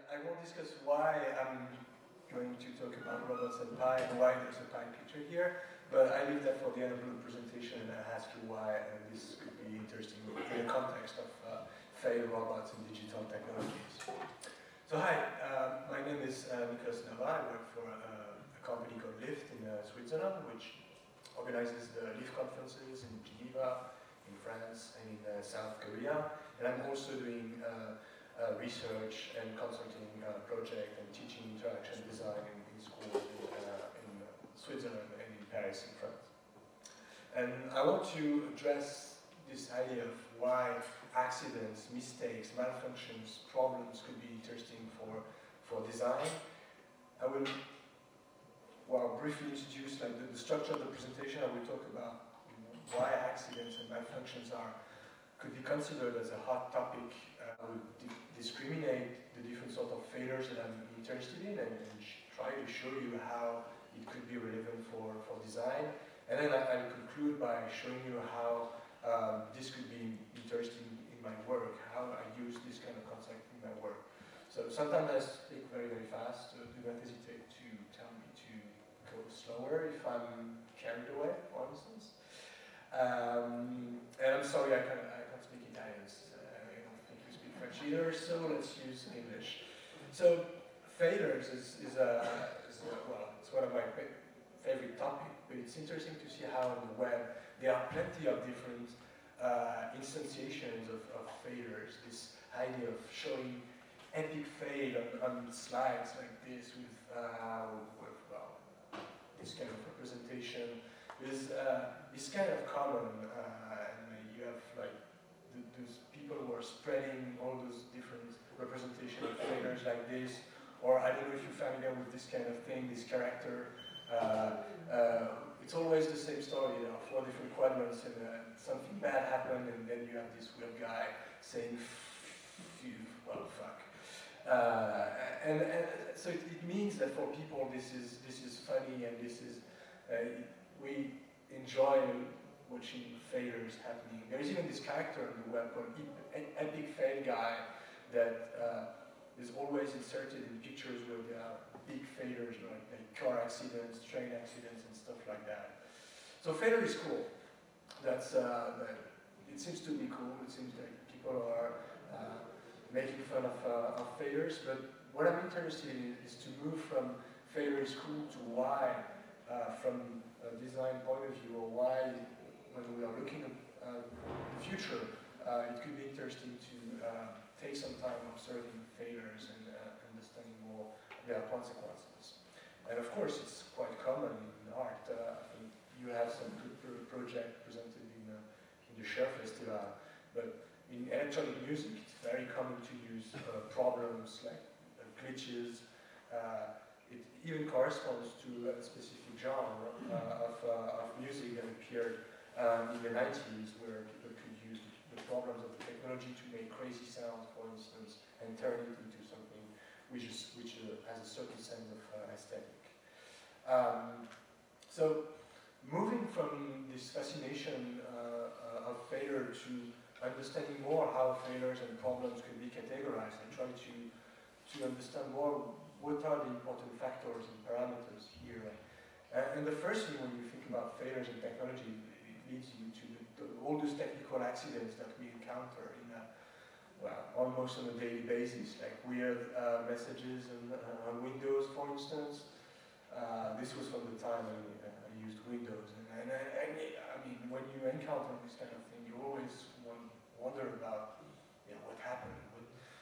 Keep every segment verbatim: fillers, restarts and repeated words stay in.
I won't discuss why I'm going to talk about robots and pi and why there's a pi picture here, but I leave that for the end of the presentation and I ask you why and this could be interesting in the context of uh, failed robots and digital technologies. So hi, uh, my name is uh, Nicolas Nava. I work for uh, a company called Lift in uh, Switzerland, which organizes the Lift conferences in Geneva, in France, and in uh, South Korea. And I'm also doing uh, uh, research and consulting uh, project and teaching interaction design in, in schools in, uh, in Switzerland and in Paris, in France. And I want to address this idea of why accidents, mistakes, malfunctions, problems could be interesting for, for design. I will well, briefly introduce like, the, the structure of the presentation. I will talk about you know, why accidents and malfunctions are could be considered as a hot topic. Uh, I will di discriminate the different sort of failures that I'm interested in and, and try to show you how it could be relevant for, for design. And then I, I'll conclude by showing you how um, this could be interesting in my work, how I use this kind of concept in my work. So sometimes I speak very, very fast, so do not hesitate to tell me to go slower if I'm carried away, for instance. Um, and I'm sorry, I can't, I can't speak Italian. Uh, I don't think you speak French either, so let's use English. So failures is, is, a, is a, well, it's one of my favorite topics, but it's interesting to see how on the web there are plenty of different uh, instantiations of, of failures. This idea of showing epic fail on, on slides like this with, uh, with well, this kind of representation is uh, is kind of common, uh, and you have like th those people who are spreading all those different representation of failures like this, or I don't know if you're familiar with this kind of thing, this character. Uh, uh, it's always the same story. There are four different quadrants, and uh, something bad happened, and then you have this weird guy saying, "Phew, well, fuck." Uh, and, and so it, it means that for people this is this is funny, and this is uh, we enjoy watching failures happening. There is even this character on the web called Epic Fail Guy that uh, is always inserted in pictures where there are big failures, like, like car accidents, train accidents, and stuff like that. So failure is cool. That's uh, that, it seems to be cool. It seems like people are uh, making fun of, uh, of failures. But what I'm interested in is to move from failure is cool to why, uh, from a design point of view, or why, when we are looking at uh, the future, uh, it could be interesting to uh, take some time observing failures and uh, understanding more their consequences. And of course, it's quite common in art. Uh, I think you have some good pro project presented in, uh, in the Share Festival, but in electronic music, it's very common to use uh, problems like uh, glitches. Uh, it even corresponds to a specific genre uh, of, uh, of music that appeared um, in the nineties, where people could use the problems of the technology to make crazy sounds, for instance, and turn it into something which, is, which uh, has a certain sense of uh, aesthetic. Um, so, moving from this fascination uh, uh, of failure to understanding more how failures and problems can be categorized, and try to, to understand more what are the important factors and parameters here. Uh, and the first thing when you think about failures in technology, it leads you to the, the, all those technical accidents that we encounter in a, well, almost on a daily basis, like weird uh, messages on, uh, on Windows, for instance. Uh, this was from the time I, uh, I used Windows, and, and I, I mean, when you encounter this kind of thing, you always wonder about, you know, what happened, what,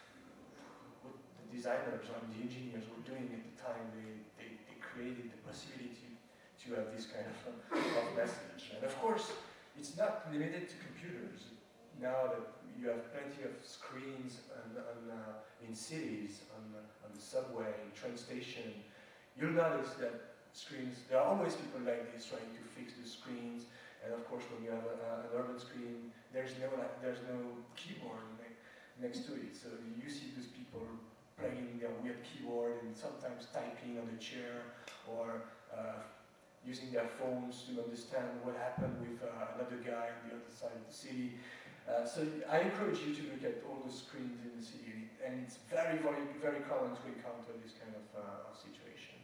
what the designers and the engineers were doing at the time they, they, they created the possibility to have this kind of, of message. And of course, it's not limited to computers. Now that you have plenty of screens on, on, uh, in cities, on, on the subway, train station, you'll notice that screens, there are always people like this trying to fix the screens. And of course, when you have a, uh, an urban screen, there's no there's no keyboard ne next to it. So you see these people playing their weird keyboard and sometimes typing on the chair, or uh, using their phones to understand what happened with uh, another guy on the other side of the city. Uh, so I encourage you to look at all the screens in the city, and it's very, very, very common to encounter this kind of, uh, of situation.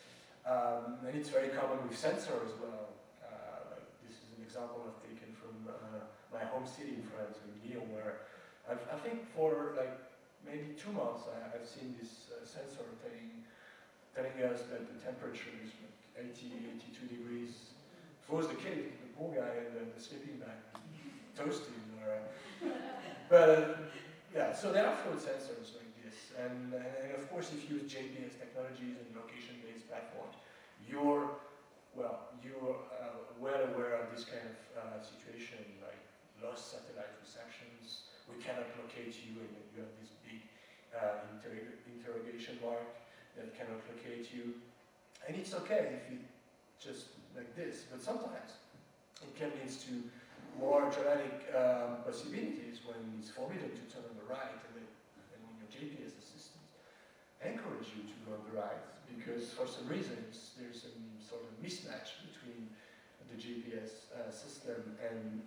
Um, and it's very common with sensor as well. Uh, like this is an example I've taken from uh, my home city in France, in Lyon, where I've, I think for like maybe two months I, I've seen this uh, sensor telling, telling us that the temperature is like eighty, eighty-two degrees. If it was the kid, the poor guy in the, the sleeping bag, toasted. Or, uh, but uh, yeah, so there are float sensors like this, and, and, and of course, if you use J P S technologies and location-based platforms, you're well, you're uh, well aware of this kind of uh, situation, like lost satellite receptions. We cannot locate you, and you have this big uh, inter interrogation mark that cannot locate you. And it's okay if you just like this, but sometimes it can lead to more dramatic um, possibilities when it's forbidden to turn on the right, and then and when your G P S assistants encourage you to go on the right, because for some reasons there's some sort of mismatch between the G P S uh, system and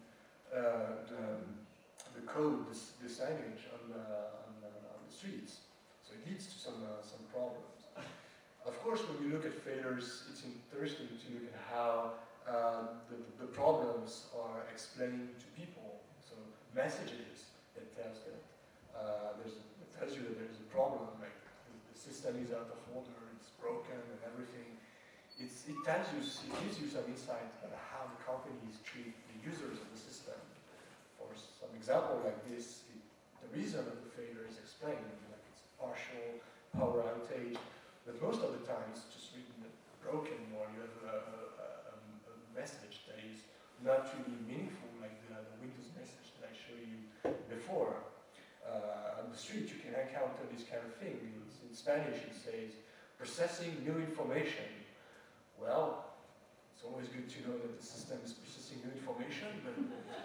uh, the, the code, the, the signage on the, on, the, on the streets. So it leads to some, uh, some problems. Of course, when you look at failures, it's interesting to look at how uh, the, the problems are explained to people. So messages that tells that uh, there's a, that tells you that there's a problem, like the, the system is out of order, it's broken, and everything. It's, it tells you, it gives you some insight about how the companies treat the users of the system. For some example like this, it, the reason of the failure is explained, like it's partial power outage. But most of the time, it's just really broken, or you have a, a, a, a message that is not really meaningful, like the, the Windows message that I showed you before. Uh, on the street, you can encounter this kind of thing. It's, in Spanish, it says, processing new information. Well, it's always good to know that the system is processing new information, but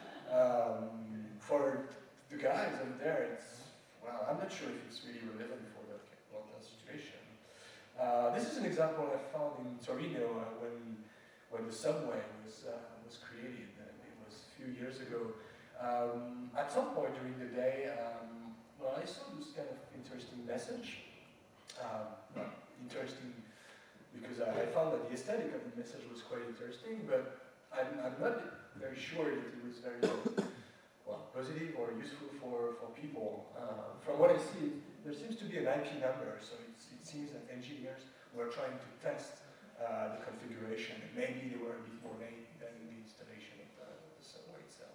um, for the guys over there, it's, well, I'm not sure if it's really relevant for that, for that situation. Uh, this is an example I found in Torino uh, when, when the subway was, uh, was created. Uh, it was a few years ago. Um, at some point during the day, um, well, I saw this kind of interesting message. Um, well, interesting because I, I found that the aesthetic of the message was quite interesting, but I'm, I'm not very sure that it was very well, positive or useful for, for people. Uh, from what I see, there seems to be an I P number, so it's, it seems that engineers were trying to test uh, the configuration, and maybe they were a bit more late than the installation of the, the subway itself.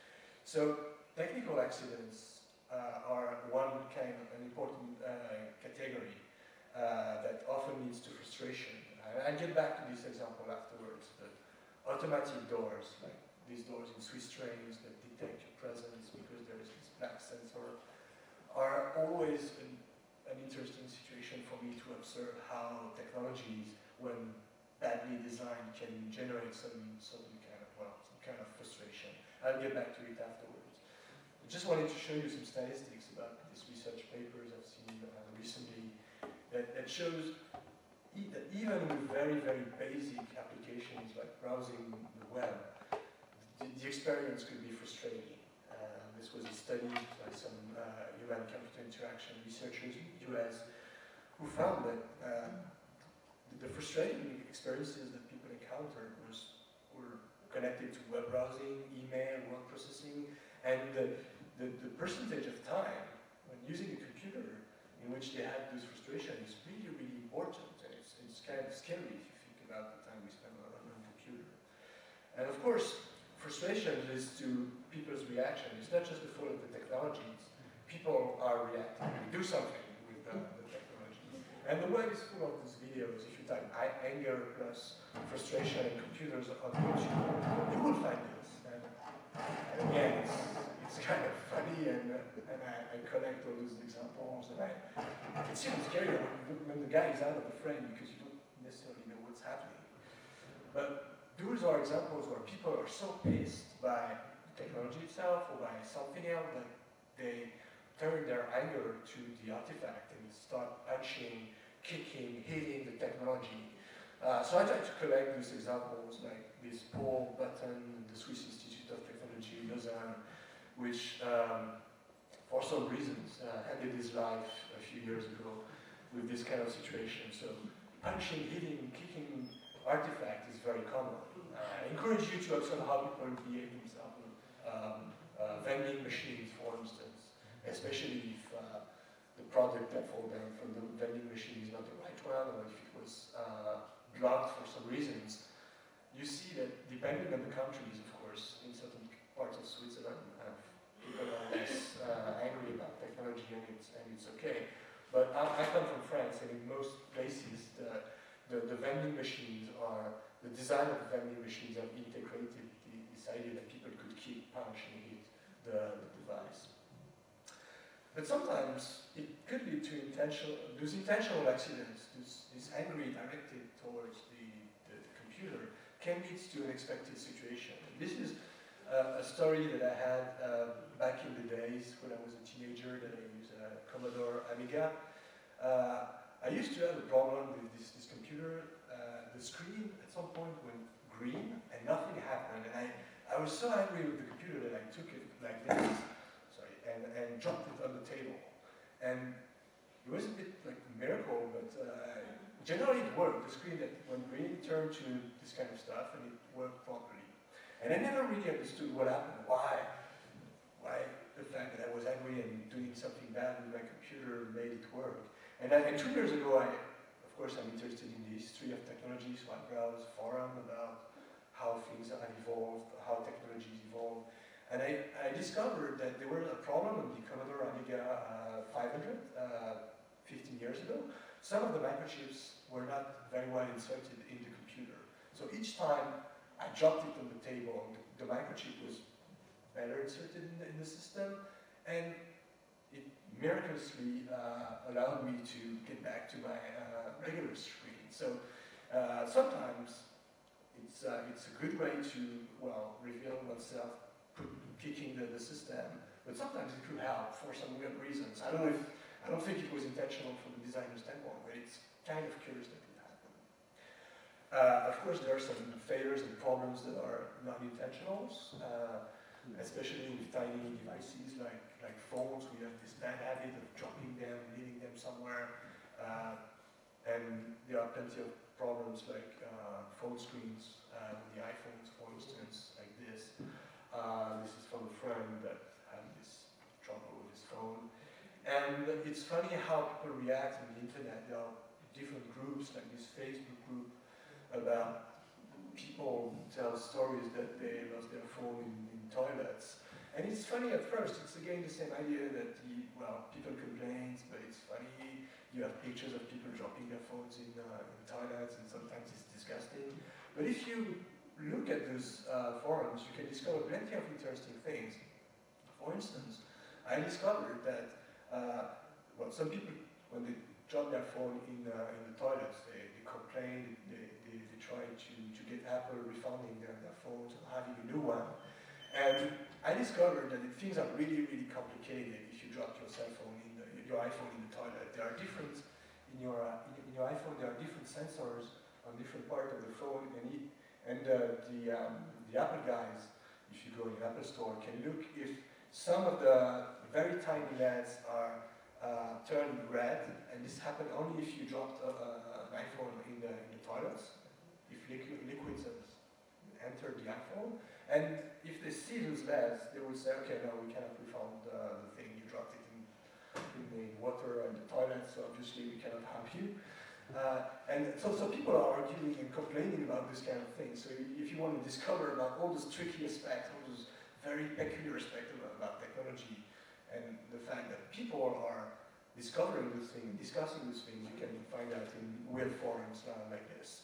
So technical accidents uh, are one kind of an important uh, category uh, that often leads to frustration. I, I'll get back to this example afterwards, but automatic doors, like these doors in Swiss trains that detect your presence because there is this black sensor, are always an, an interesting situation for me to observe how technologies, when badly designed, can generate some, some kind of, well, some kind of frustration. I'll get back to it afterwards. I just wanted to show you some statistics about these research papers I've seen uh, recently that, that shows e that even with very, very basic applications like browsing the web, the, the experience could be frustrating. Uh, this was a study by some uh, human-computer interaction researchers in the U S who found that uh, the, the frustrating experiences that people encountered was, were connected to web browsing, email, word processing, and the, the, the percentage of time when using a computer in which they had this frustration is really, really important, and it's, it's kind of scary if you think about the time we spend on a computer. And of course, frustration leads to people's reaction. It's not just the fault of the technologies. People are reacting. We do something with the, the technology. And the web is full of these videos. If you type anger plus frustration and computers on YouTube, you will find this. And, and again, it's, it's kind of funny, and, uh, and I, I collect all those examples, and I, it's even scarier when, when the guy is out of the frame because you don't necessarily know what's happening. But those are examples where people are so pissed by the technology itself or by something else that they turn their anger to the artifact and start punching, kicking, hitting the technology. Uh, so I try to collect these examples, like this Paul Button, the Swiss Institute of Technology, Lausanne, which, um, for some reasons, uh, ended his life a few years ago with this kind of situation. So punching, hitting, kicking artifact is very common. Uh, I encourage you to observe how people behave themselves. Um, uh, vending machines, for instance, especially if uh, the product that falls down from the vending machine is not the right one, or if it was uh, blocked for some reasons. You see that depending on the countries, of course, in certain parts of Switzerland, uh, people are less uh, angry about technology and it's, and it's okay. But I, I come from France, and in most places, the, the, the vending machines are, the design of the vending machines have integrated the, this idea that people could keep punch and hit the, the device. But sometimes it could lead to intentional, those intentional accidents, this, this angry directed towards the, the, the computer, can lead to an unexpected situation. This is uh, a story that I had uh, back in the days when I was a teenager, that I used a Commodore Amiga. Uh, I used to have a problem with this, this computer. Uh, the screen at some point went green and nothing happened. And I, I was so angry with the computer that I took it like this, sorry, and, and dropped it on the table. And it was a bit like a miracle, but uh, generally it worked. The screen that went green turned to this kind of stuff and it worked properly. And I never really understood what happened, why. Why the fact that I was angry and doing something bad with my computer made it work. And, I, and two years ago, I, of course, I'm interested in the history of technology, so I browsed forum about how things have evolved, how technologies evolve. And I, I discovered that there was a problem on the Commodore Amiga uh, five hundred, uh, fifteen years ago. Some of the microchips were not very well inserted in the computer. So each time I dropped it on the table, the, the microchip was better inserted in the, in the system, and it miraculously uh, allowed me to get back to my uh, regular screen. So uh, sometimes it's, uh, it's a good way to, well, reveal oneself, put, kicking the, the system, but sometimes it could help for some weird reasons. I don't know if, I don't think it was intentional from the designer standpoint, but it's kind of curious that it happened. Uh, of course, there are some failures and problems that are non-intentional, uh, especially with tiny devices like, like phones. We have this bad habit of dropping them, leaving them somewhere, uh, and there are plenty of problems like uh, phone screens, uh, the iPhones, for instance, like this. Uh, this is from a friend that had this trouble with his phone. And it's funny how people react on the internet. There are different groups, like this Facebook group, about people tell stories that they lost their phone in, in toilets. And it's funny at first. It's again the same idea that, the, well, people complain, but it's funny. You have pictures of people dropping their phones in, uh, in toilets, and sometimes it's disgusting. But if you look at those uh, forums, you can discover plenty of interesting things. For instance, I discovered that Uh, well, some people, when they drop their phone in, uh, in the toilets, they, they complain, they, they, they try to, to get Apple refunding their, their phones or having a new one. And I discovered that things are really, really complicated if you drop your cell phone in the, your iPhone in the toilet. There are different, in your, uh, in, in your iPhone, there are different sensors on different parts of the phone, and, it, and uh, the, um, the Apple guys, if you go in the Apple store, can look if some of the very tiny L E Ds are uh, turned red, and this happened only if you dropped a, a, an iPhone in the, in the toilets, if liquid, liquids have entered the iPhone. And if they see those L E Ds, they will say, okay, no, we cannot refund uh, the thing, you dropped it in, in the water and the toilet, so obviously we cannot help you. Uh, and so, so people are arguing and complaining about this kind of thing. So if you want to discover about all those tricky aspects, all those very peculiar aspects about, about technology, and the fact that people are discovering this thing, discussing this thing, you can find out in weird forums uh, like this.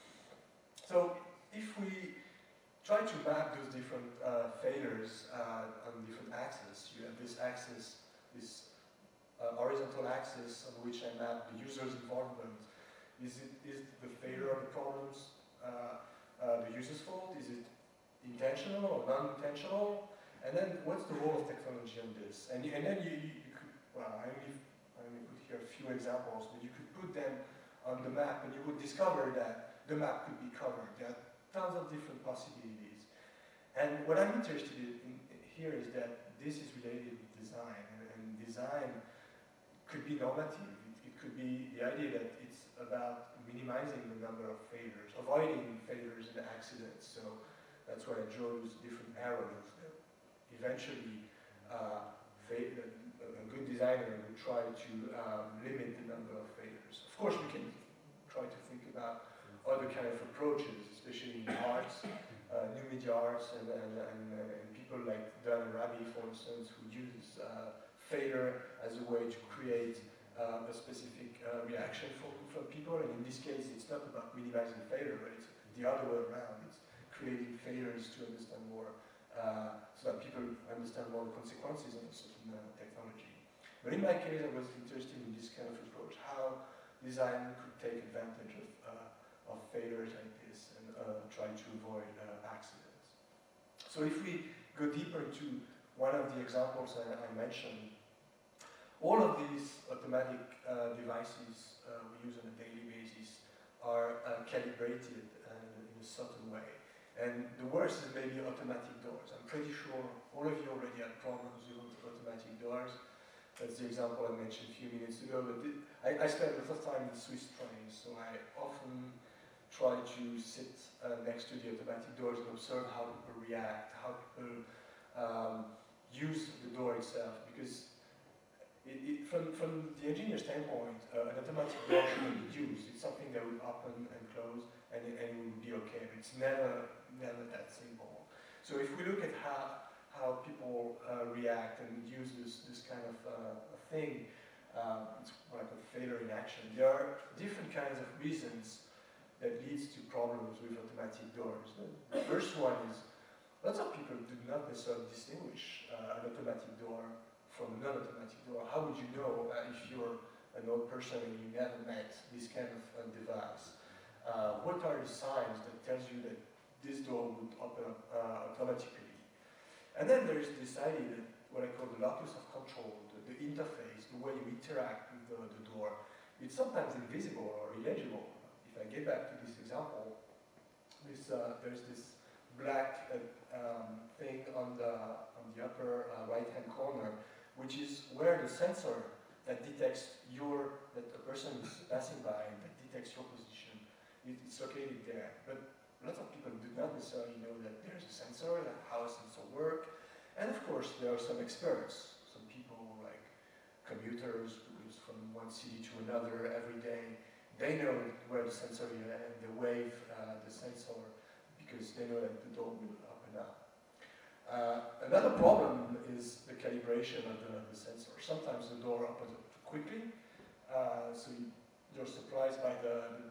So if we try to map those different uh, failures uh, on different axes, you have this axis, this uh, horizontal axis on which I map the user's involvement. Is it is the failure of the problems uh, uh, the user's fault? Is it intentional or non-intentional? And then what's the role of technology on this? And, and then you, you, you could, well, I only, I only put here a few examples, but you could put them on the map and you would discover that the map could be covered. There are tons of different possibilities. And what I'm interested in, in here is that this is related with design, and, and design could be normative. It, it could be the idea that it's about minimizing the number of failures, avoiding failures and accidents. So that's why I drew those different arrows that eventually uh, fa- a good designer would try to um, limit the number of failures. Of course, we can try to think about other kind of approaches, especially in arts, uh, new media arts, and, and, and, uh, and people like Dan Arabi, for instance, who uses uh, failure as a way to create uh, a specific uh, reaction from, from people. And in this case, it's not about minimizing failure, but it's the other way around. It's creating failures to understand more, uh, so that people understand more the consequences of a certain uh, technology. But in my case, I was interested in this kind of approach, how design could take advantage of, uh, of failures like this and uh, try to avoid uh, accidents. So if we go deeper into one of the examples I, I mentioned, all of these automatic uh, devices uh, we use on a daily basis are uh, calibrated uh, in a certain way. And the worst is maybe automatic doors. I'm pretty sure all of you already had problems with automatic doors. That's the example I mentioned a few minutes ago. But it, I, I spend a lot of time in Swiss trains, so I often try to sit uh, next to the automatic doors and observe how people react, how people um, use the door itself. Because it, it, from, from the engineer standpoint, uh, an automatic door shouldn't be used. It's something that will open and close, and it, and it will be okay. But it's never, never that simple. So if we look at how how people uh, react and use this, this kind of uh, thing, um, it's what I call failure in action. There are different kinds of reasons that leads to problems with automatic doors. The first one is lots of people do not necessarily distinguish uh, an automatic door from a non-automatic door. How would you know uh, if you're an old person and you never met this kind of uh, device? Uh, what are the signs that tells you that this door would open up uh, automatically? And then there's this idea that what I call the locus of control, the, the interface, the way you interact with the, the door. It's sometimes invisible or illegible. If I get back to this example, this, uh, there's this black uh, um, thing on the, on the upper uh, right-hand corner, which is where the sensor that detects your, that a person is passing by and that detects your position, it, it's located there. But lots of people do not necessarily know that there's a sensor, that how a sensor works. And of course, there are some experts, some people like commuters who goes from one city to another every day. They know where the sensor is and they wave uh, the sensor because they know that the door will open up. Uh, another problem is the calibration of the, the sensor. Sometimes the door opens up too quickly, uh, so you, you're surprised by the, the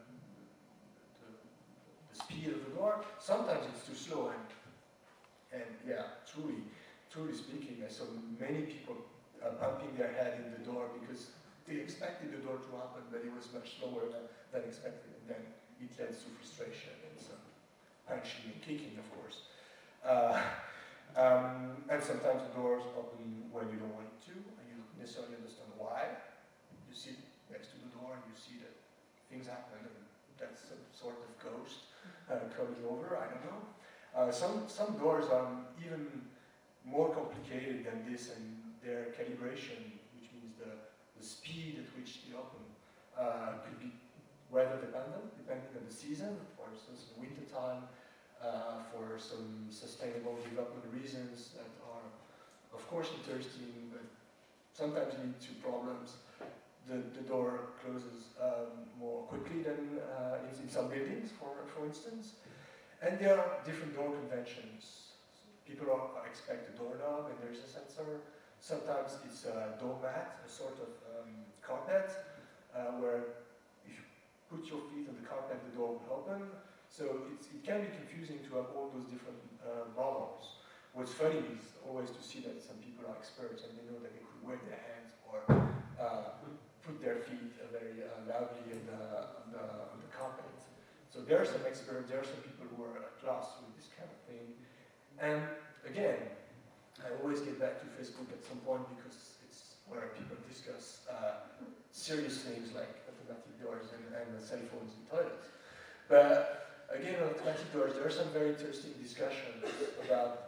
the speed of the door. Sometimes it's too slow, and and yeah, truly, truly speaking, I saw many people uh, bumping their head in the door because they expected the door to open, but it was much slower than, than expected, and then it leads to frustration and some punching and kicking, of course. Uh, um, and sometimes the doors open when you don't want it to, and you don't necessarily understand why. You sit next to the door and you see that things happen, and that's some sort of ghost Uh, coming over, I don't know. Uh, some, some doors are even more complicated than this, and their calibration, which means the, the speed at which they open, uh, could be weather dependent, depending on the season. For instance, in winter time, uh, for some sustainable development reasons that are, of course, interesting, but sometimes lead to problems. The, the door closes um, more quickly than uh, in, in some buildings, for, for instance. And there are different door conventions. People are, expect a doorknob and there's a sensor. Sometimes it's a doormat, a sort of um, carpet, uh, where if you put your feet on the carpet, the door will open. So it's, it can be confusing to have all those different uh, models. What's funny is always to see that some people are experts and they know that they could wave their hands or uh, put their feet uh, very uh, loudly on the, on, the, on the carpet. So there are some experts, there are some people who are at loss with this kind of thing. And again, I always get back to Facebook at some point because it's where people discuss uh, serious things like automatic doors and, and cell phones in toilets. But again, on automatic doors, there are some very interesting discussions about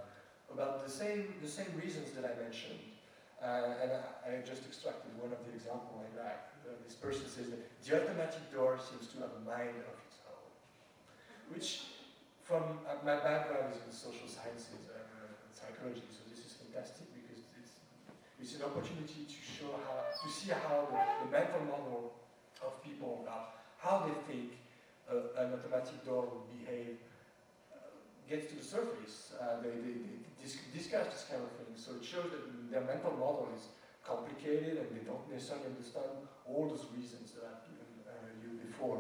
about the same, the same reasons that I mentioned. Uh, and I, I just extracted one of the examples I like. Uh, this person says that the automatic door seems to have a mind of its own, which, from uh, my background is in social sciences uh, and psychology, so this is fantastic because it's, it's an opportunity to show how, to see how the, the mental model of people, about how they think uh, an automatic door would behave, uh, gets to the surface. Uh, they, they, they dis discuss this kind of thing, so it shows that their mental model is complicated and they don't necessarily understand all those reasons that I've given uh, you before.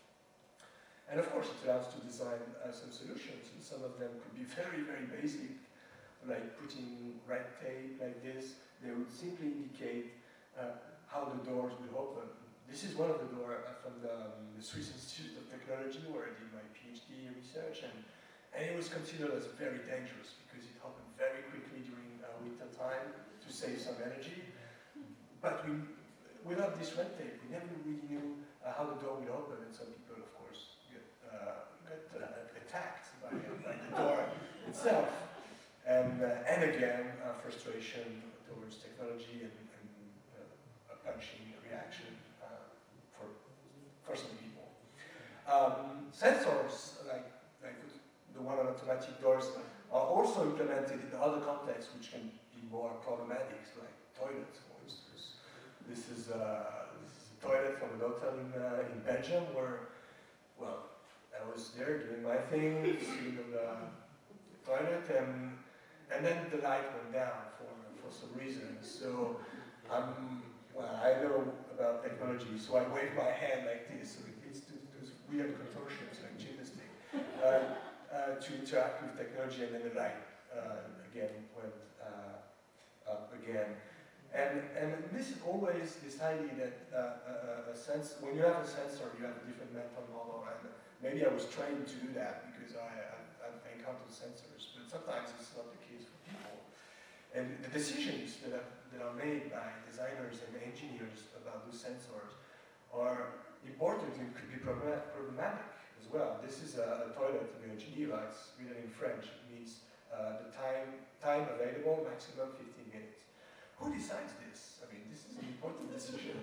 And of course, it allows to design uh, some solutions, and some of them could be very, very basic, like putting red tape like this. They would simply indicate uh, how the doors will open. This is one of the doors from the, um, the Swiss Institute of Technology, where I did my PhD research, and, and it was considered as very dangerous because it opened very quickly during uh, winter time to save some energy. But we, without this red tape, we never really knew uh, how the door would open, and some people, of course, get, uh, get uh, attacked by, by the door itself. And, uh, and again, uh, frustration towards technology and, and uh, a punching reaction uh, for, for some people. Um, sensors, like, like the one on automatic doors, are also implemented in other contexts which can be more problematic, like toilets, for instance. This is, uh, this is a toilet from an hotel in, uh, in Belgium where, well, I was there doing my thing, sitting on the toilet, and And then the light went down for, for some reason. So, um, well, I know about technology, so I wave my hand like this, so it leads to those weird contortions like gymnastic, uh, uh, to interact with technology, and then the light uh, again went uh, up again. And, and this is always this idea that uh, a, a sense, when you have a sensor, you have a different mental model, and maybe I was trained to do that because I, I, I've encountered sensors, but sometimes it's not the case for people. And the decisions that are, that are made by designers and engineers about those sensors are important and could be problematic as well. This is a, a toilet in Geneva, it's written in French. It means uh, the time, time available, maximum fifteen minutes. Who decides this? I mean, this is an important decision.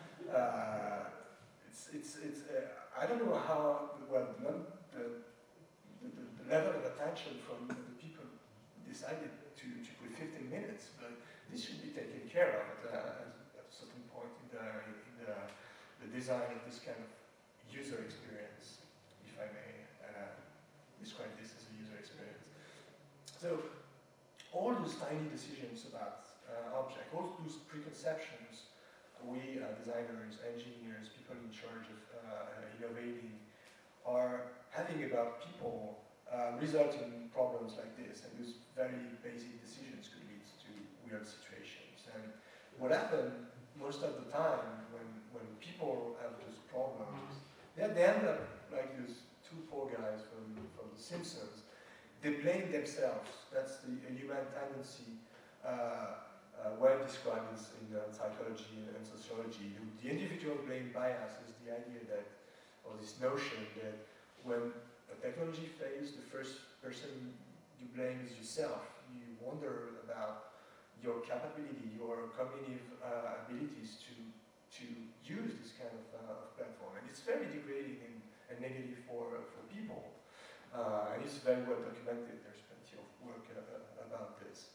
Uh, it's, it's, it's, uh, I don't know how, well, the, the, the, the level of attention from the people decided to, to put fifteen minutes, but this should be taken care of at, uh, at a certain point in the, in the, the design of this kind of user experience, if I may uh, describe this as a user experience. So, all those tiny decisions about uh, object, all those preconceptions, we uh, designers, engineers, people in charge of uh, innovating, are having about people uh, result in problems like this, and those very basic decisions could lead to weird situations. And what happened most of the time when, when people have those problems, they, they end up like those two poor guys from, from The Simpsons. They blame themselves. That's the a human tendency, uh, uh, well described in uh, psychology and sociology. The individual blame bias is the idea that, or this notion that when a technology fails, the first person you blame is yourself. You wonder about your capability, your cognitive uh, abilities to to use this kind of, uh, of platform. And it's very degrading and, and negative for, for people. Uh, and it's very well documented. There's plenty of work uh, about this.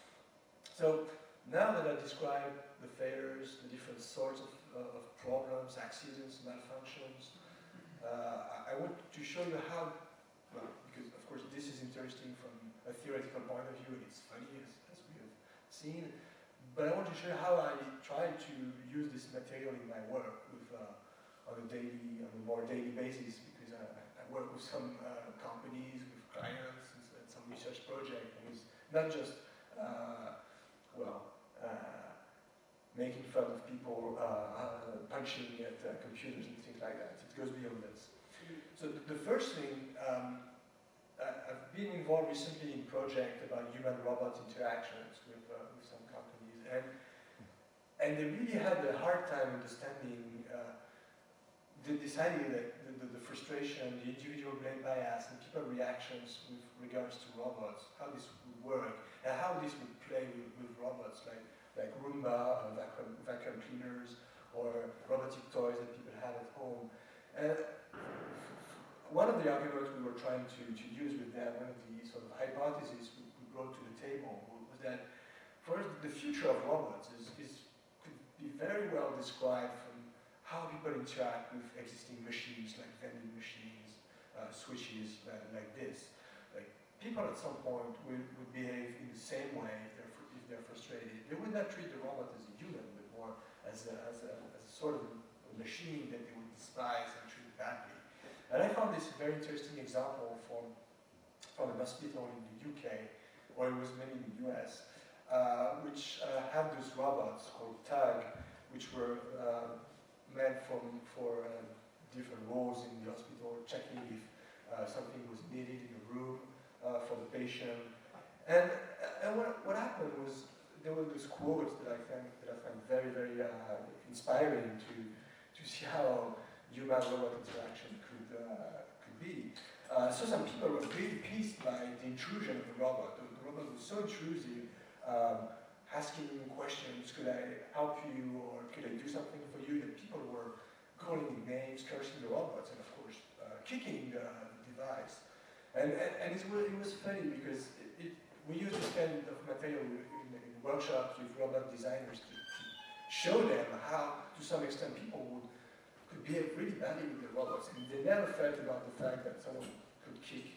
So now that I described the failures, the different sorts of, uh, of problems, accidents, malfunctions, uh, I want to show you how, well, because of course this is interesting from a theoretical point of view, and it's funny as, as we have seen, but I want to show you how I try to use this material in my work with, uh, on a daily, on a more daily basis, because I, I work with some uh, companies, with clients, and, and some research projects, and it's not just, uh, well, uh, making fun of people uh, uh, punching at uh, computers and things like that. It goes beyond this. So the, the first thing, um, I, I've been involved recently in a project about human-robot interactions with, uh, with some companies, and and they really had a hard time understanding uh, the, this idea that the, the, the frustration, the individual behavior-blame bias and people reactions with regards to robots, how this would work, and how this would play with, with robots like, like Roomba, uh, vacuum, vacuum cleaners, or robotic toys that people have at home. And one of the arguments we were trying to, to use with them, one of the sort of hypotheses we, we brought to the table was that first, the future of robots is, is could be very well described from how people interact with existing machines like vending machines, uh, switches uh, like this. Like people at some point will, would behave in the same way if they're, fr if they're frustrated. They would not treat the robot as a human, but more as a, as a, as a sort of a machine that they would despise and treat badly. And I found this a very interesting example from, from an hospital in the U K, or it was maybe in the U S, uh, which uh, had those robots called Tag, which were uh, meant from, for uh, different roles in the hospital, checking if uh, something was needed in the room uh, for the patient. And, and what, what happened was there were these quotes that I found, that I found very, very uh, inspiring to, to see how human-robot interaction could, uh, could be. Uh, so some people were really pleased by the intrusion of the robot. The, the robot was so intrusive, um, asking questions, could I help you, or could I do something for you, that people were calling names, cursing the robots, and of course, uh, kicking the device. And, and, and it, was, it was funny because it, it, we used this kind of material in, in workshops with robot designers to, to show them how, to some extent, people would could behave really badly with the robots, and they never felt about the fact that someone could kick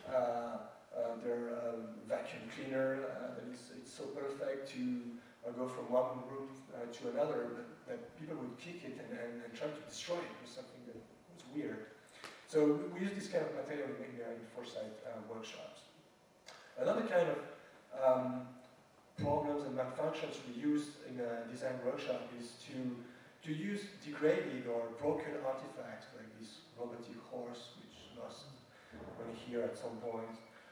uh, uh, their um, vacuum cleaner, uh, that it's, it's so perfect to uh, go from one room uh, to another, that, that people would kick it and, and, and try to destroy it with something that was weird. So we, we use this kind of material in, uh, in Foresight uh, workshops. Another kind of um, problems and malfunctions we use in a design workshop is to to use degraded or broken artifacts like this robotic horse which lost one here at some point,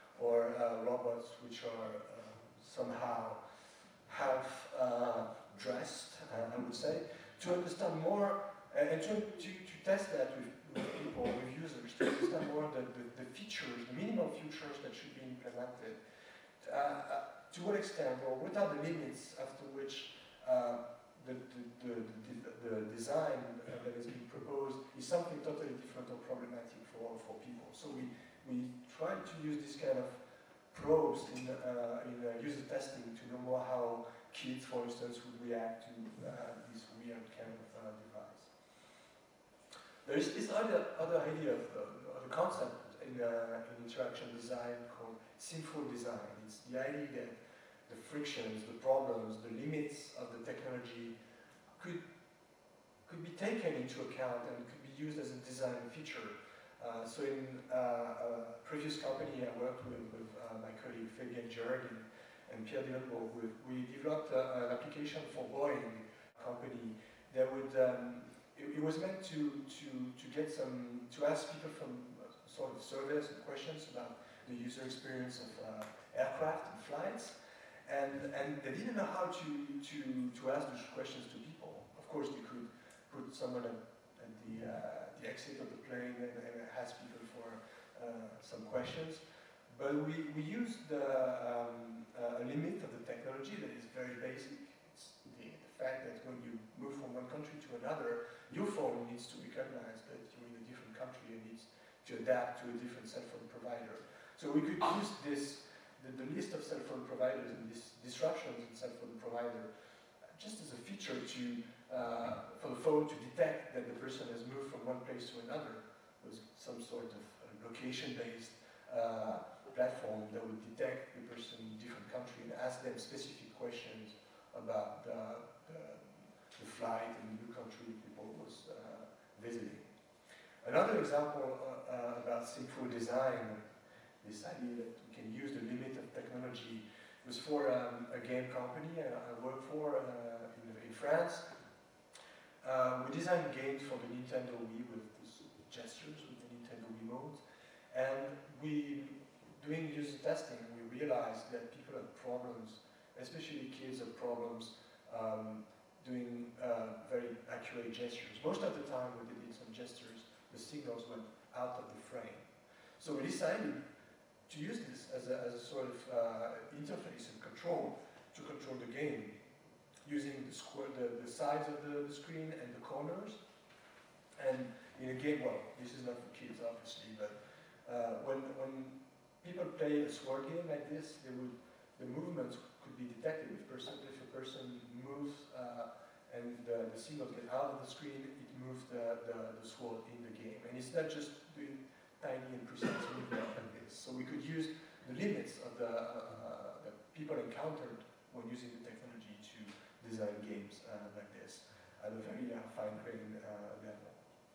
or uh, robots which are uh, somehow half uh, dressed, uh, I would say, to understand more uh, and to, to, to test that with, with people, with users, to understand more the, the, the features, the minimal features that should be implemented. Uh, uh, to what extent, or what are the limits after which uh, The, the, the, the design uh, that is being proposed is something totally different or problematic for, for people. So we, we try to use this kind of probes in, uh, in uh, user testing to know more how kids, for instance, would react to uh, this weird kind of uh, device. There is this other, other idea of uh, the concept in, uh, in interaction design called sinful design. It's the idea that the frictions, the problems, the limits of the technology could, could be taken into account and could be used as a design feature. Uh, so in uh, a previous company I worked with, with uh, my colleague Fabienne Jerg and, and Pierre Delonbo, we, we developed uh, an application for Boeing company that would, um, it, it was meant to, to, to get some, to ask people from sort of surveys and questions about the user experience of uh, aircraft and flights. And, and they didn't know how to, to, to ask those questions to people. Of course, they could put someone at, at the, uh, the exit of the plane and, and ask people for uh, some questions. But we, we used the, um, uh, a limit of the technology that is very basic. It's the, the fact that when you move from one country to another, your phone needs to recognize that you're in a different country and needs to adapt to a different cell phone provider. So we could use this The, the list of cell phone providers and this disruptions in cell phone provider uh, just as a feature to, uh, for the phone to detect that the person has moved from one place to another with some sort of uh, location-based uh, platform that would detect the person in a different country and ask them specific questions about the, the, the flight in the new country people was uh, visiting. Another example uh, uh, about sinful design, this idea that we can use the limit of technology, was for um, a game company I, I work for uh, in, in France. Uh, we designed games for the Nintendo Wii with these gestures, with the Nintendo Wiimote. And we, doing user testing, we realized that people had problems, especially kids had problems um, doing uh, very accurate gestures. Most of the time when they did some gestures, the signals went out of the frame. So we decided to use this as a, as a sort of uh, interface and control to control the game, using the, square, the, the sides of the, the screen and the corners. And in a game, well, this is not for kids, obviously, but uh, when, when people play a sword game like this, they would, the movements could be detected. If, person, if a person moves uh, and the, the symbols get out of the screen, it moves the, the, the sword in the game. And it's not just doing tiny and precise movements like this. So we could use the limits of the, uh, that people encountered when using the technology to design games uh, like this at a very uh, fine-grained uh, level.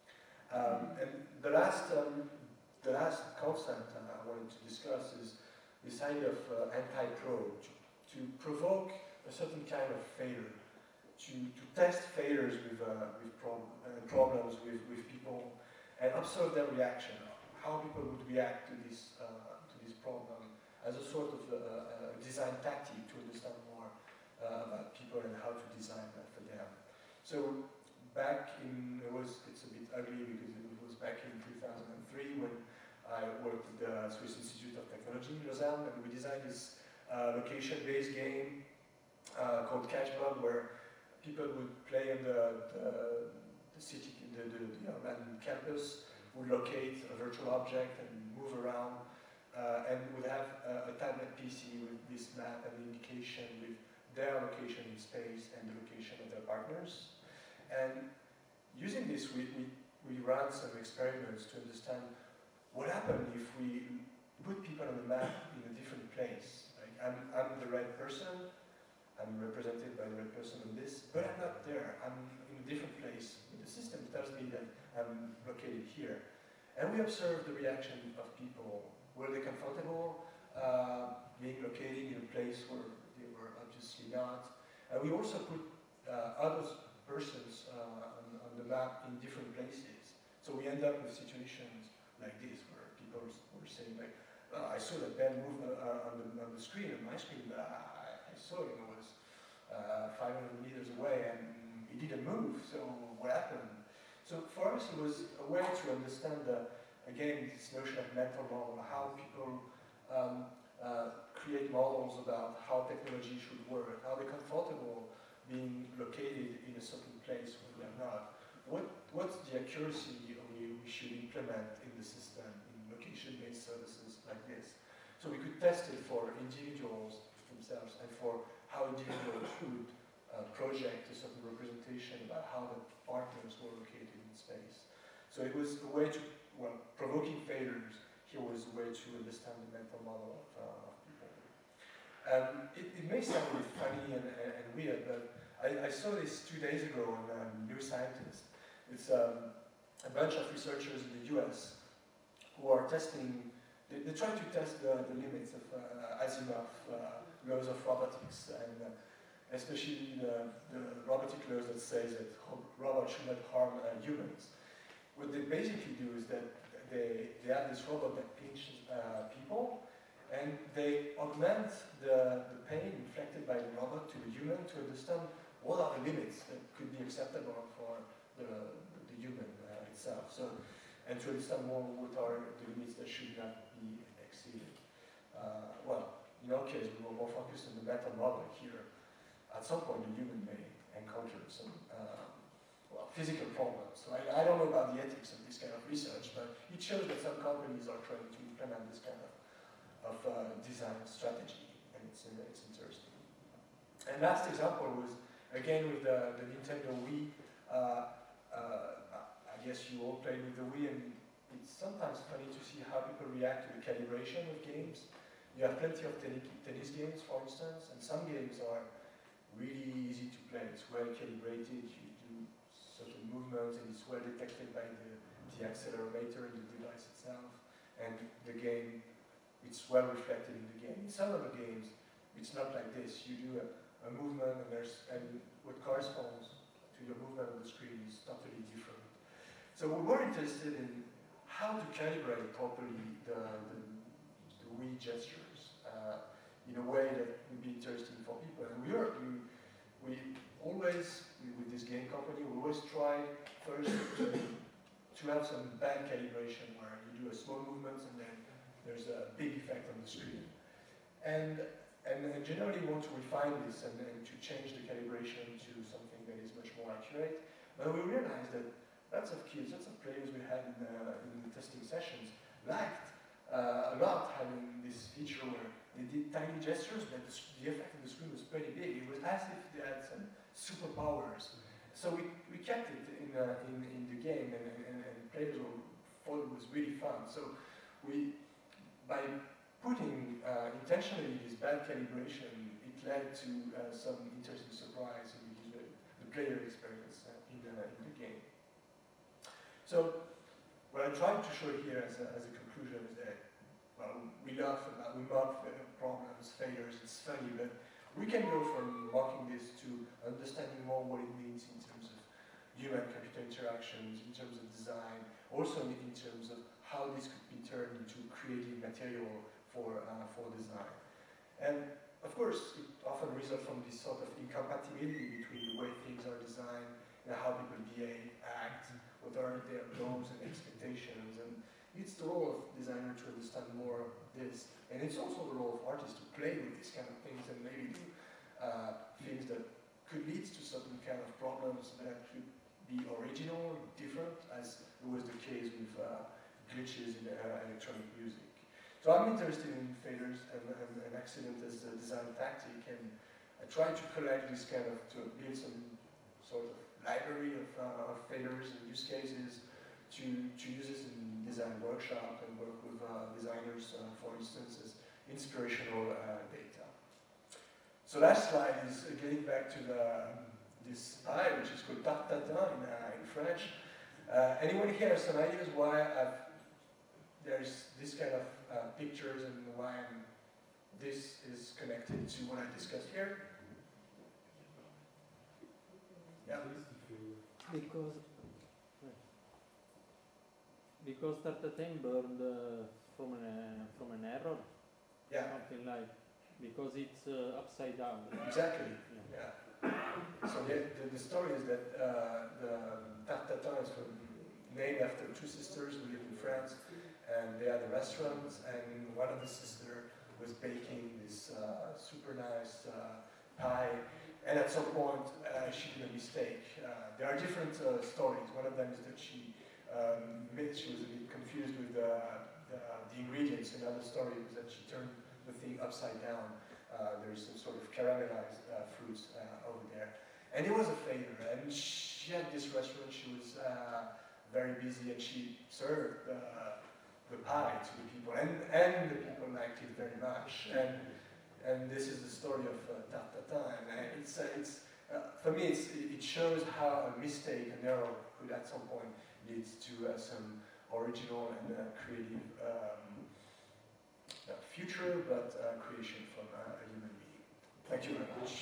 Um, and the last, um, the last concept uh, I wanted to discuss is this idea of uh, anti-probe, to, to provoke a certain kind of failure, to, to test failures with, uh, with prob uh, problems with, with people, and observe their reaction, how people would react to this, uh, to this problem as a sort of uh, uh, design tactic to understand more uh, about people and how to design that for them. So back in, it was, it's a bit ugly because it was back in two thousand three when I worked at the Swiss Institute of Technology in Lausanne, and we designed this uh, location-based game uh, called Catchbug, where people would play on the, the, the city, the, the, the urban campus, would locate a virtual object and move around, uh, and would have a, a tablet P C with this map and indication with their location in space and the location of their partners. And using this, we, we, we ran some experiments to understand what happened if we put people on the map in a different place. Like I'm, I'm the red person, I'm represented by the red person on this, but I'm not there, I'm in a different place. The system tells me that I'm located here. And we observed the reaction of people. Were they comfortable uh, being located in a place where they were obviously not? And we also put uh, other persons uh, on, on the map in different places. So we end up with situations like this, where people were saying like, oh, I saw that Ben moved uh, on, the, on the screen, on my screen, but I, I saw him, it was uh, five hundred meters away and he didn't move, so what happened? So for us it was a way to understand, the, again, this notion of mental model, how people um, uh, create models about how technology should work, how they're comfortable being located in a certain place when they're not. What, what's the accuracy we, we should implement in the system in location-based services like this? So we could test it for individuals themselves and for how individuals would uh, project a certain representation about how the partners were located in space. So it was a way to, well, provoking failures here was a way to understand the mental model of, uh, of people. Um, it, it may sound a bit funny and, and, and weird, but I, I saw this two days ago on um, New Scientist. It's um, a bunch of researchers in the U S who are testing, they, they try to test the, the limits of uh, Asimov uh, laws of robotics, and uh, especially the, the robotic laws that says that robots should not harm uh, humans. What they basically do is that they, they have this robot that pinches uh, people, and they augment the, the pain inflicted by the robot to the human to understand what are the limits that could be acceptable for the, the, the human uh, itself. So, and to understand more what are the limits that should not be exceeded. Uh, well, in our case, we were more focused on the mental model here. At some point, the human may encounter some uh, well, physical problems. So I, I don't know about the ethics of this kind of research, but it shows that some companies are trying to implement this kind of, of uh, design strategy, and it's, uh, it's interesting. And last example was, again, with the, the Nintendo Wii. Uh, uh, I guess you all played with the Wii, and it's sometimes funny to see how people react to the calibration of games. You have plenty of ten tennis games, for instance, and some games are really easy to play. It's well calibrated, you do certain movements, and it's well detected by the, the accelerometer in the device itself. And the game, it's well reflected in the game. In some of the games, it's not like this. You do a, a movement, and there's and what corresponds to your movement on the screen is totally different. So we were interested in how to calibrate properly the, the, the Wii gestures uh, in a way that would be interesting for people. And we, are, we, we always, with this game company, we always try first to, to have some band calibration where you do a small movement and then big effect on the screen. And, and, and generally want to refine this and, and to change the calibration to something that is much more accurate. But we realized that lots of kids, lots of players we had in, uh, in the testing sessions liked uh, a lot having this feature where they did tiny gestures, but the, the effect of the screen was pretty big. It was as if they had some superpowers. So we, we kept it in, uh, in, in the game, and, and, and players were, thought it was really fun. So we, by putting uh, intentionally this bad calibration, it led to uh, some interesting surprise in the, the player experience uh, in, the, in the game. So what I'm trying to show here as a, as a conclusion is that, well, we laugh about, we mock uh, problems, failures, it's funny, but we can go from mocking this to understanding more what it means in terms of human-computer interactions, in terms of design, also in, in terms of how this could be turned into creative material for, uh, for design. And of course, it often results from this sort of incompatibility between the way things are designed and how people behave, act, what are their goals and expectations. And it's the role of designer to understand more of this. And it's also the role of artists to play with these kind of things and maybe do uh, things that could lead to certain kind of problems that could be original, different, as it was the case with uh, glitches in uh, electronic music. So I'm interested in failures and, and, and accident as a design tactic, and I try to collect this kind of, to build some sort of library of, uh, of failures and use cases to, to use this in design workshop and work with uh, designers, uh, for instance, as inspirational uh, data. So last slide is uh, getting back to the, this pie, which is called tarte tatin in, uh, in French. Uh, anyone here has some ideas why I've, there's this kind of uh, pictures and why I'm, this is connected to what I discussed here? Yeah. Because because tarte tatin burned uh, from an uh, from an error. Yeah. Something like because it's uh, upside down. Exactly. Yeah. Yeah. So the, the, the story is that uh, the tarte tatin is from, named after two sisters who lived in France, and they had a restaurant, and one of the sisters was baking this uh, super nice uh, pie, and at some point uh, she did a mistake. Uh, there are different uh, stories. One of them is that she um, made, she was a bit confused with the, the, the ingredients. Another story was that she turned the thing upside down. Uh, there's some sort of caramelized uh, fruits uh, over there. And it was a failure, and she had this restaurant, she was uh, very busy, and she served uh, the pie to the people, and, and the people liked it very much. And and this is the story of uh, tarte tatin. And it's uh, it's uh, for me, it's, it shows how a mistake, an error, could at some point lead to uh, some original and uh, creative um, uh, future, but uh, creation from uh, a human being. Thank you very much.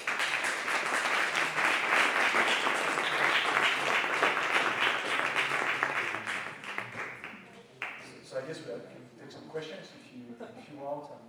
So I guess we can take some questions if you if you want. Um,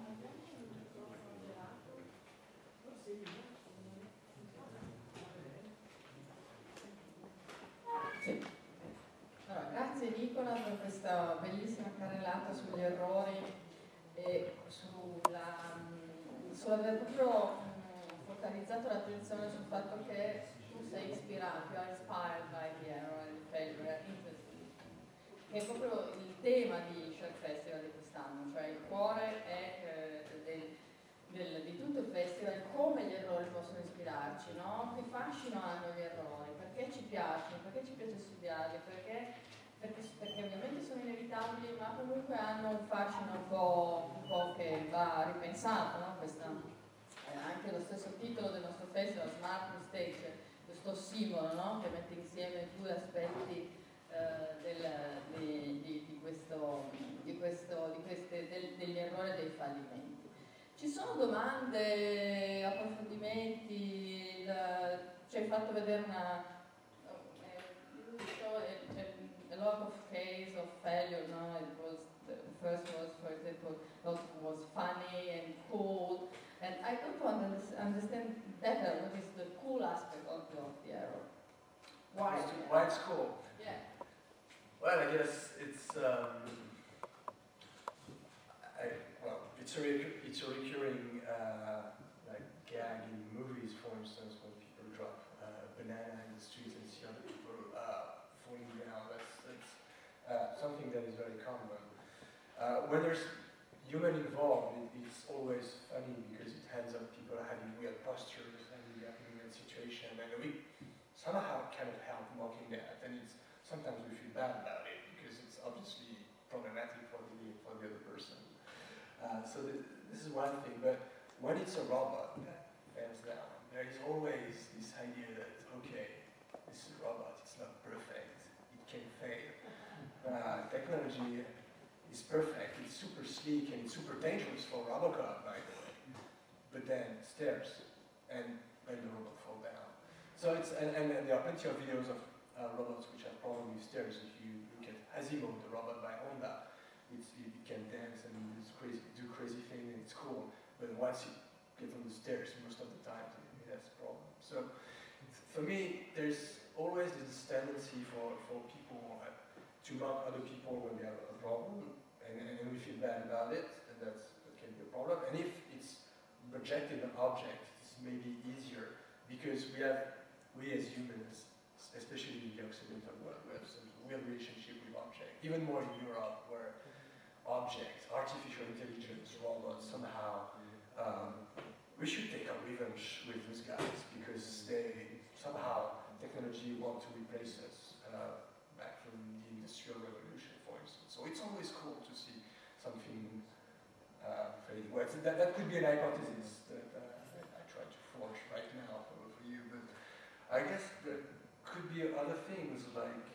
Sì. Allora, grazie Nicola per questa bellissima carrellata sugli errori e sulla, sull'aver proprio mh, focalizzato l'attenzione sul fatto che tu sei ispirato, you are inspired by the error and the failure, interesting. Che è proprio il tema di Shark Festival di quest'anno, cioè il cuore è, eh, del, del, di tutto il festival, come gli errori possono ispirarci, no? Che fascino hanno gli errori, perché ci piacciono, perché ci piace studiarli, perché, perché, perché ovviamente sono inevitabili, ma comunque hanno un fascino un po', un po' che va ripensato, no? Questa, eh, anche lo stesso titolo del nostro festival, Smart Mistakes, questo simbolo, no? Che mette insieme due aspetti Uh, del, di, di, di, questo, di, questo, di queste, del, degli errori e dei fallimenti. Ci sono domande, approfondimenti? Il, ci hai fatto vedere una uh, a, a lot of case of failure, no? It was, the first was, for example, was funny and cool, and I don't want to understand better what is the cool aspect of the, of the error. Why? Why it's cool? Yeah. Well, I guess it's, um, I, it's a rec- it's a recurring uh, like gag in movies, for instance, when people drop uh, banana in the street and see other people uh, falling down. That's that's uh, something that is very common. Uh, when there's human involved, it, it's always funny because it ends up people having weird postures and we are in that situation, and we somehow kind of help mocking that, and it's sometimes we feel bad about it because it's obviously problematic for the for the other person. Uh, so th- this is one thing, but when it's a robot that fails down, there is always this idea that, okay, this is a robot, it's not perfect, it can fail. Uh, technology is perfect, it's super sleek and it's super dangerous for Robocop, by the way, but then stairs, and, and the robot fall down. So it's, and, and, and there are plenty of videos of uh, robots which have problems with stairs. If you look at Asimo, the robot by Honda, it's, it can dance and it's crazy, do crazy things and it's cool. But once you get on the stairs, most of the time it has a problem. So for me, there's always this tendency for, for people uh, to mock other people when they have a problem, and, and we feel bad about it, and that's, that can be a problem. And if it's projected an object, it's maybe easier because we have, we as humans, especially in the Occidental world, we have some weird relationship with objects, even more in Europe, where objects, artificial intelligence, robots, somehow, um, we should take our revenge with those guys because they, somehow, technology want to replace us, uh, back from the Industrial Revolution, for instance. So it's always cool to see something uh, fading. Well, that, that could be an hypothesis that uh, I try to forge right now for, for you, but I guess there could be other things like,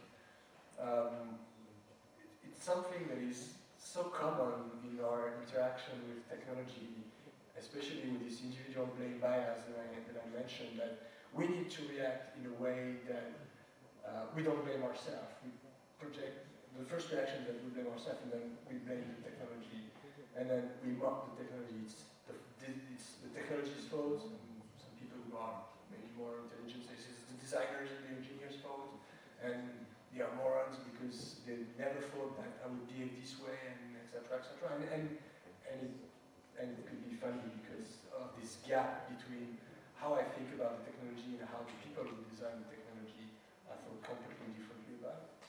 um, it, it's something that is so common in our interaction with technology, especially with this individual blame bias that I, that I mentioned, that we need to react in a way that uh, we don't blame ourselves. We project the first reaction that we blame ourselves, and then we blame the technology, and then we mock the technology. It's the, it's the technology's fault, and some people who are maybe more intelligent say it's the designers and the engineers' fault, and they are morons because they never thought that I would behave this way, and et cetera, et cetera. And and and it, and it could be funny because of this gap between how I think about the technology and how the people who design the technology I thought completely differently about it.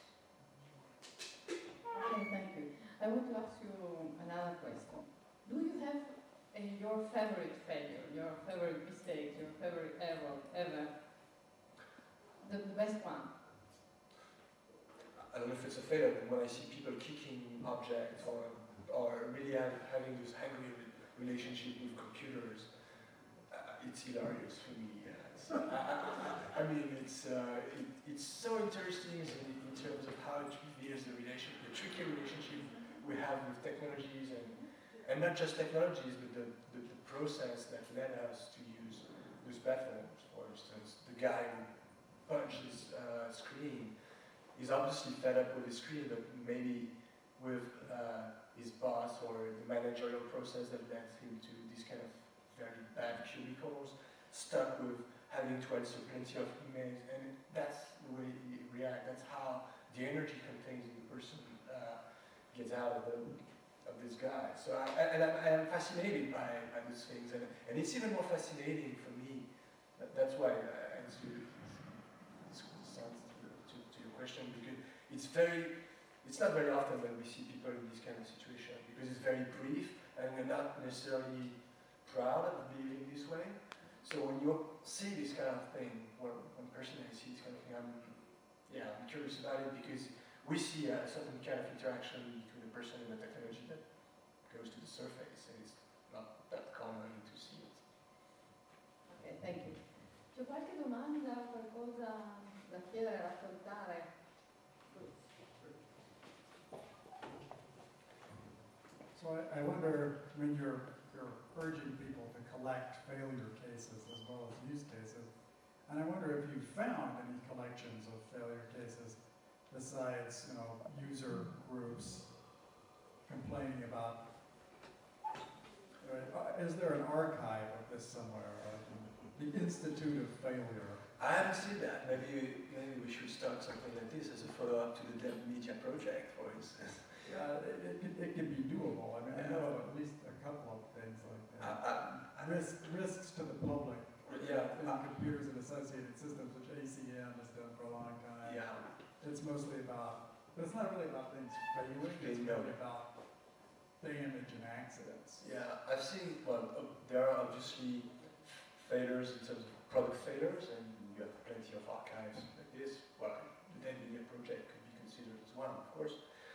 Okay, thank you. I want to ask you another question. Do you have a, your favorite failure, your favorite mistake, your favorite error ever? The, the best one? I don't know if it's a failure, but when I see people kicking objects or, or really have, having this angry relationship with computers, uh, it's hilarious for me. Yeah. It's, uh, I, I mean, it's uh, it, it's so interesting in, in terms of how it reveals the relation, the tricky relationship we have with technologies, and and not just technologies, but the, the, the process that led us to use those platforms. For instance, the guy who punched his uh, screen is obviously fed up with his screen, but maybe with uh, his boss or the managerial process that led him to these kind of very bad cubicles, stuck with having to answer plenty of emails, and that's the way he reacts. That's how the energy contained in the person uh, gets out of, the, of this guy. So, I, and I'm, I'm fascinated by, by those things, and, and it's even more fascinating for me. That, that's why I answer this sounds to, to, to your question, because it's very. It's not very often that we see people in this kind of situation because it's very brief and we're not necessarily proud of behaving this way. So when you see this kind of thing, well, when personally I see this kind of thing, I'm, yeah, I'm curious about it because we see a certain kind of interaction between the person and the technology that goes to the surface, and it's not that common to see it. Ok, thank you. C'è qualche domanda, qualcosa da chiedere, raccontare? So I, I wonder, when you're, you're urging people to collect failure cases as well as use cases, and I wonder if you found any collections of failure cases besides, you know, user groups complaining about, uh, is there an archive of this somewhere, like the Institute of Failure? I haven't seen that. Maybe maybe we should start something like this as a follow-up to the Dev Media project, for instance. Yeah, it, it, it can be doable. I mean, I know at least a couple of risk, risks to the public Yeah, in uh, computers and associated systems, which A C M has done for a long time. yeah. It's mostly about, but it's not really about things failing, it's No. really about damage and accidents. Yeah, I've seen, well, uh, there are obviously failures in terms of product failures, and you have plenty of archives like this. Well, the NVIDIA project could be considered as one, of course.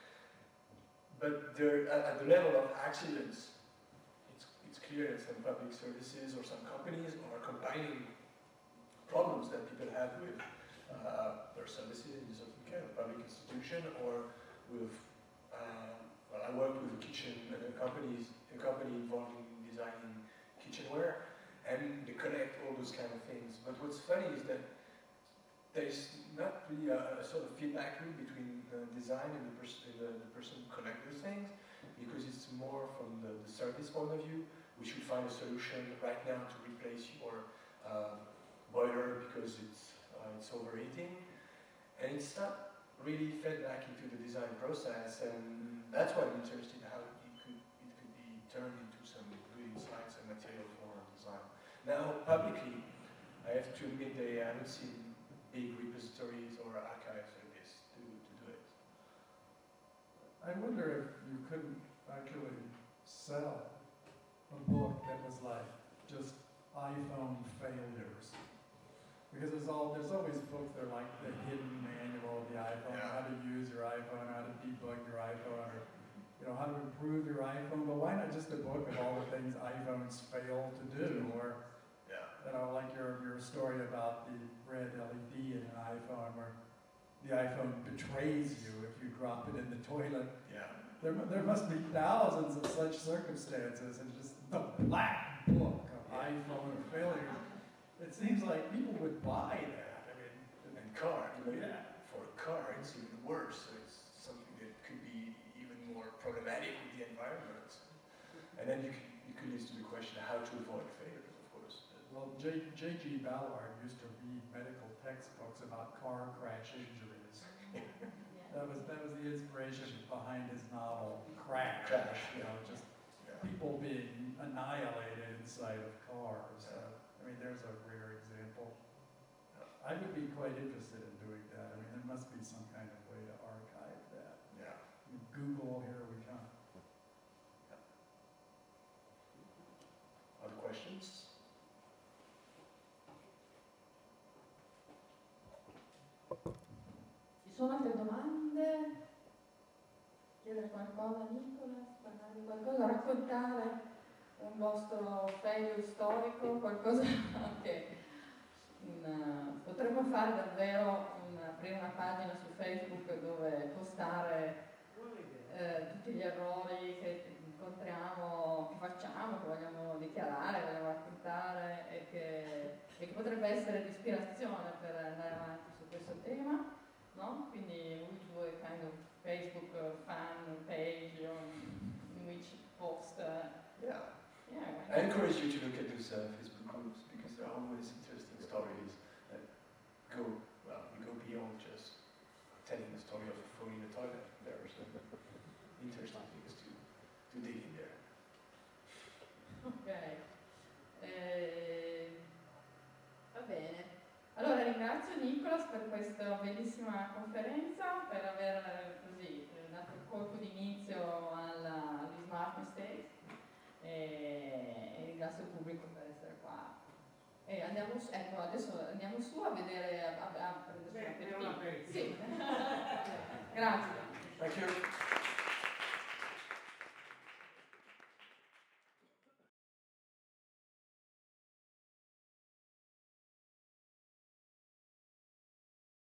But there, at, at the level of accidents, it's, it's clear that some public services or some companies are combining problems that people have with uh, their services in a certain kind of public institution, or with, uh, well, I work with a kitchen, a company, a company involved in designing kitchenware, and they connect all those kind of things. But what's funny is that there's not really a, a sort of feedback loop between the design and the, pers the, the person who connects those things, because it's more from the, the service point of view. We should find a solution right now to replace your uh, boiler because it's, uh, it's overheating. And it's not really fed back into the design process, and that's why I'm interested in how it could, it could be turned into some good insights and material for design. Now, publicly, I have to admit that I haven't seen big repositories or archives like this to, to do it. I wonder if you couldn't actually sell a book that was like just iPhone failures. Because there's all there's always books that are like the hidden manual of the iPhone, Yeah. how to use your iPhone, how to debug your iPhone, or you know, how to improve your iPhone. But why not just a book of all the things iPhones fail to do? Or Yeah. you know, like your your story about the red L E D in an iPhone where the iPhone betrays you if you drop it in the toilet. Yeah. There, mu- there must be thousands of such circumstances, and just the black book of Yeah. iPhone failures. It seems like people would buy that. I mean, And car, even yeah. for a car, it's even worse. So it's something that could be even more problematic with the environment. And then you could, you could lead to the question how to avoid failures, of course. Well, J. J. G. Ballard used to read medical textbooks about car crash injuries. Yeah. That was that was the inspiration behind his novel Crash. Crash, You know, just Yeah. people being annihilated inside of cars. Uh, I mean, there's a rare example. I would be quite interested in doing that. I mean, there must be some kind of way to archive that. Yeah. I mean, Google, here we come. Other questions? Ci sono altre domande? Chiedere qualcosa a Nicolas? Parlare di qualcosa? Raccontare un vostro failure storico? Qualcosa che mm, potremmo fare davvero, un- aprire una pagina su Facebook dove postare eh, tutti gli errori che incontriamo, che facciamo, che vogliamo dichiarare, vogliamo raccontare e che, e che potrebbe essere di ispirazione per andare avanti su questo tema, no? Quindi we do a kind of Facebook uh, fan page on, in which post, uh, Yeah. yeah, why I not? encourage you to look at those uh, Facebook groups because there are always interesting stories that go, well, you go beyond just telling the story of a phone in the toilet. There are some interesting things to, to dig in there. Ok, Eh, va bene. Allora ringrazio Nicolas per questa bellissima conferenza, per aver eh, così eh, dato il colpo d'inizio alla- agli Smart Mistakes e, e ringrazio il pubblico per essere qua. E andiamo, su- ecco, adesso andiamo su a vedere, a, a, a prendersi un Beh, è un aperitivo. aperitivo. Sì. Grazie. Thank you.